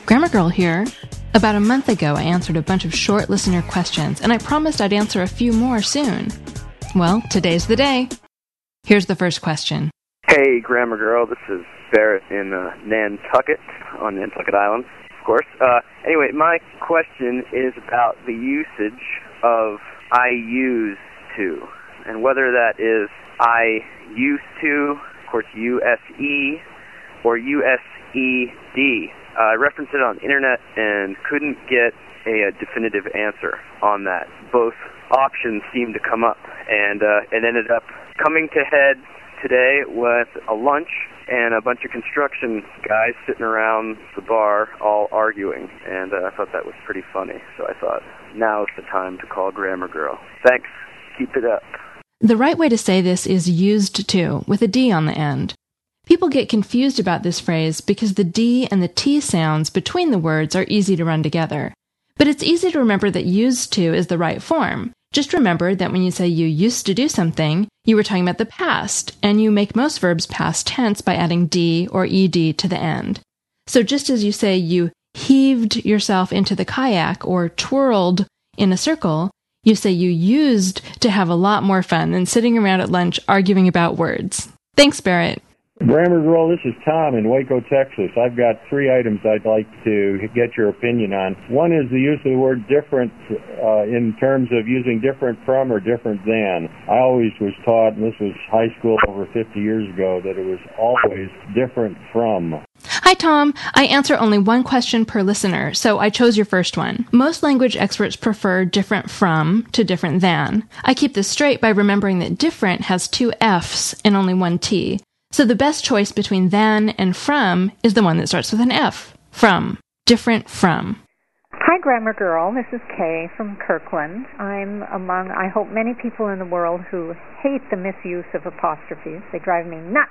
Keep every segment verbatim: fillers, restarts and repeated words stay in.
Grammar Girl here. About a month ago, I answered a bunch of short listener questions, and I promised I'd answer a few more soon. Well, today's the day. Here's the first question. Hey, Grammar Girl. This is Barrett in uh, Nantucket, on Nantucket Island, of course. Uh, anyway, my question is about the usage of I used to, and whether that is I used to, of course, U S E, or U S E D. Uh, I referenced it on the internet and couldn't get a, a definitive answer on that. Both options seemed to come up, and uh, it ended up coming to head today with a lunch and a bunch of construction guys sitting around the bar all arguing, and uh, I thought that was pretty funny, so I thought, now's the time to call Grammar Girl. Thanks. Keep it up. The right way to say this is used to, with a D on the end. People get confused about this phrase because the D and the T sounds between the words are easy to run together. But it's easy to remember that used to is the right form. Just remember that when you say you used to do something, you were talking about the past, and you make most verbs past tense by adding D or ed to the end. So just as you say you heaved yourself into the kayak or twirled in a circle, you say you used to have a lot more fun than sitting around at lunch arguing about words. Thanks, Barrett. Grammar Girl, this is Tom in Waco, Texas. I've got three items I'd like to get your opinion on. One is the use of the word different uh, in terms of using different from or different than. I always was taught, and this was high school over fifty years ago, that it was always different from. Hi, Tom. I answer only one question per listener, so I chose your first one. Most language experts prefer different from to different than. I keep this straight by remembering that different has two F's and only one T. So the best choice between than and from is the one that starts with an F. From. Different from. Hi, Grammar Girl. This is Kay from Kirkland. I'm among, I hope, many people in the world who hate the misuse of apostrophes. They drive me nuts.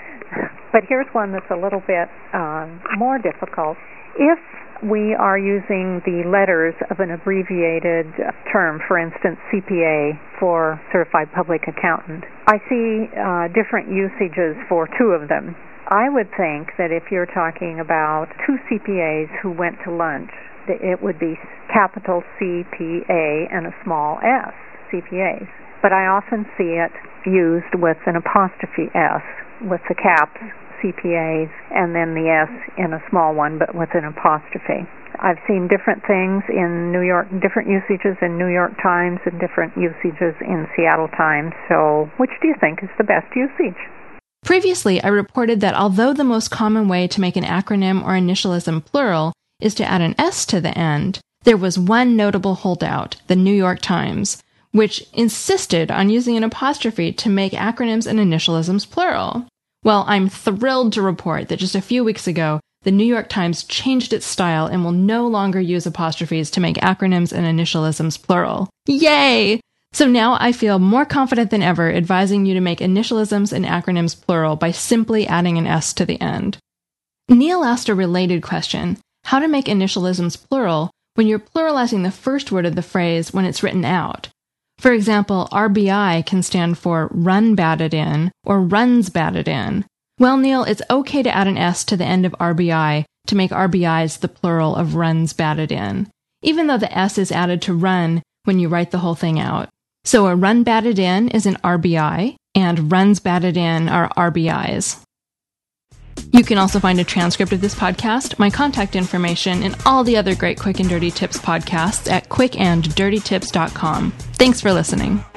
But here's one that's a little bit um, more difficult. If we are using the letters of an abbreviated term, for instance, C P A for Certified Public Accountant, I see uh, different usages for two of them. I would think that if you're talking about two C P As who went to lunch, that it would be capital C P A and a small s, C P As. But I often see it used with an apostrophe S, with the caps, C P As, and then the S in a small one, but with an apostrophe. I've seen different things in New York, different usages in New York Times and different usages in Seattle Times. So which do you think is the best usage? Previously, I reported that although the most common way to make an acronym or initialism plural is to add an S to the end, there was one notable holdout, the New York Times, which insisted on using an apostrophe to make acronyms and initialisms plural. Well, I'm thrilled to report that just a few weeks ago, the New York Times changed its style and will no longer use apostrophes to make acronyms and initialisms plural. Yay! So now I feel more confident than ever advising you to make initialisms and acronyms plural by simply adding an S to the end. Neil asked a related question, how to make initialisms plural when you're pluralizing the first word of the phrase when it's written out. For example, R B I can stand for run batted in or runs batted in. Well, Neil, it's okay to add an S to the end of R B I to make R B Is the plural of runs batted in, even though the S is added to run when you write the whole thing out. So a run batted in is an R B I, and runs batted in are R B Is. You can also find a transcript of this podcast, my contact information, and all the other great Quick and Dirty Tips podcasts at quick and dirty tips dot com. Thanks for listening.